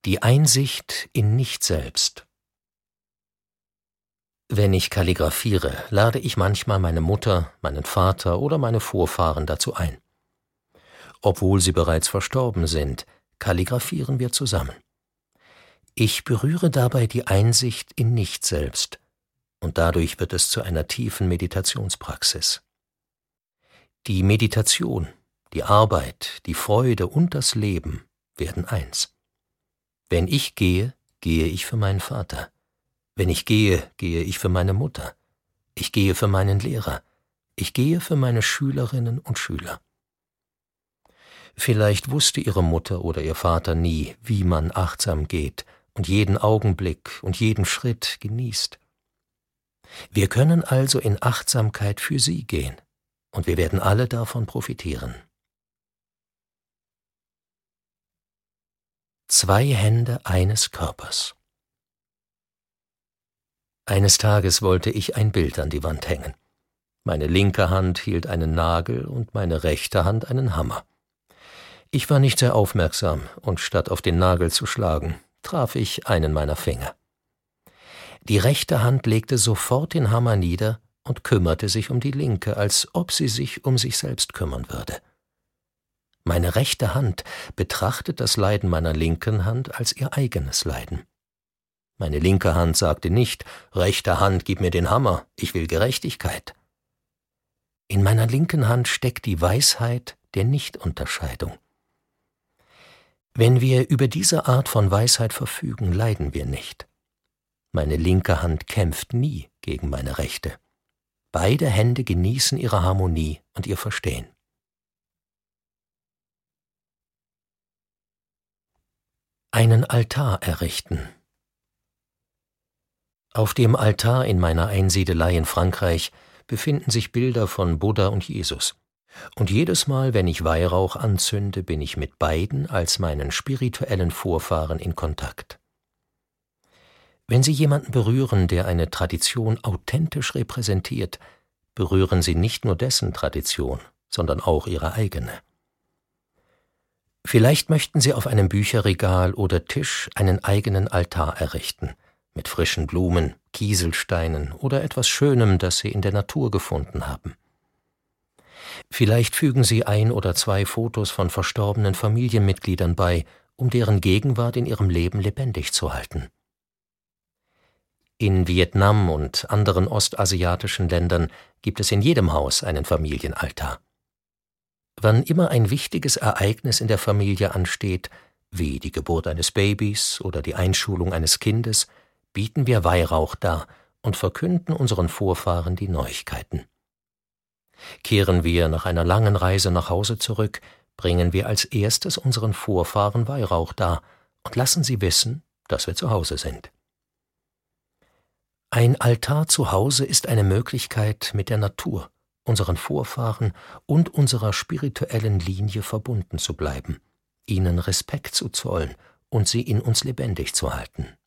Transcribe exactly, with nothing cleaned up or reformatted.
Die Einsicht in Nicht-Selbst. Wenn ich kalligraphiere, lade ich manchmal meine Mutter, meinen Vater oder meine Vorfahren dazu ein. Obwohl sie bereits verstorben sind, kalligraphieren wir zusammen. Ich berühre dabei die Einsicht in Nicht-Selbst, und dadurch wird es zu einer tiefen Meditationspraxis. Die Meditation, die Arbeit, die Freude und das Leben werden eins. Wenn ich gehe, gehe ich für meinen Vater. Wenn ich gehe, gehe ich für meine Mutter. Ich gehe für meinen Lehrer. Ich gehe für meine Schülerinnen und Schüler. Vielleicht wusste ihre Mutter oder ihr Vater nie, wie man achtsam geht und jeden Augenblick und jeden Schritt genießt. Wir können also in Achtsamkeit für sie gehen, und wir werden alle davon profitieren. Zwei Hände eines Körpers. Eines Tages wollte ich ein Bild an die Wand hängen. Meine linke Hand hielt einen Nagel und meine rechte Hand einen Hammer. Ich war nicht sehr aufmerksam, und statt auf den Nagel zu schlagen, traf ich einen meiner Finger. Die rechte Hand legte sofort den Hammer nieder und kümmerte sich um die linke, als ob sie sich um sich selbst kümmern würde. Meine rechte Hand betrachtet das Leiden meiner linken Hand als ihr eigenes Leiden. Meine linke Hand sagte nicht: »Rechte Hand, gib mir den Hammer, ich will Gerechtigkeit.« In meiner linken Hand steckt die Weisheit der Nichtunterscheidung. Wenn wir über diese Art von Weisheit verfügen, leiden wir nicht. Meine linke Hand kämpft nie gegen meine rechte. Beide Hände genießen ihre Harmonie und ihr Verstehen. Einen Altar errichten. Auf dem Altar in meiner Einsiedelei in Frankreich befinden sich Bilder von Buddha und Jesus. Und jedes Mal, wenn ich Weihrauch anzünde, bin ich mit beiden als meinen spirituellen Vorfahren in Kontakt. Wenn Sie jemanden berühren, der eine Tradition authentisch repräsentiert, berühren Sie nicht nur dessen Tradition, sondern auch Ihre eigene. Vielleicht möchten Sie auf einem Bücherregal oder Tisch einen eigenen Altar errichten, mit frischen Blumen, Kieselsteinen oder etwas Schönem, das Sie in der Natur gefunden haben. Vielleicht fügen Sie ein oder zwei Fotos von verstorbenen Familienmitgliedern bei, um deren Gegenwart in Ihrem Leben lebendig zu halten. In Vietnam und anderen ostasiatischen Ländern gibt es in jedem Haus einen Familienaltar. Wann immer ein wichtiges Ereignis in der Familie ansteht, wie die Geburt eines Babys oder die Einschulung eines Kindes, bieten wir Weihrauch dar und verkünden unseren Vorfahren die Neuigkeiten. Kehren wir nach einer langen Reise nach Hause zurück, bringen wir als erstes unseren Vorfahren Weihrauch dar und lassen sie wissen, dass wir zu Hause sind. Ein Altar zu Hause ist eine Möglichkeit, mit der Natur, unseren Vorfahren und unserer spirituellen Linie verbunden zu bleiben, ihnen Respekt zu zollen und sie in uns lebendig zu halten.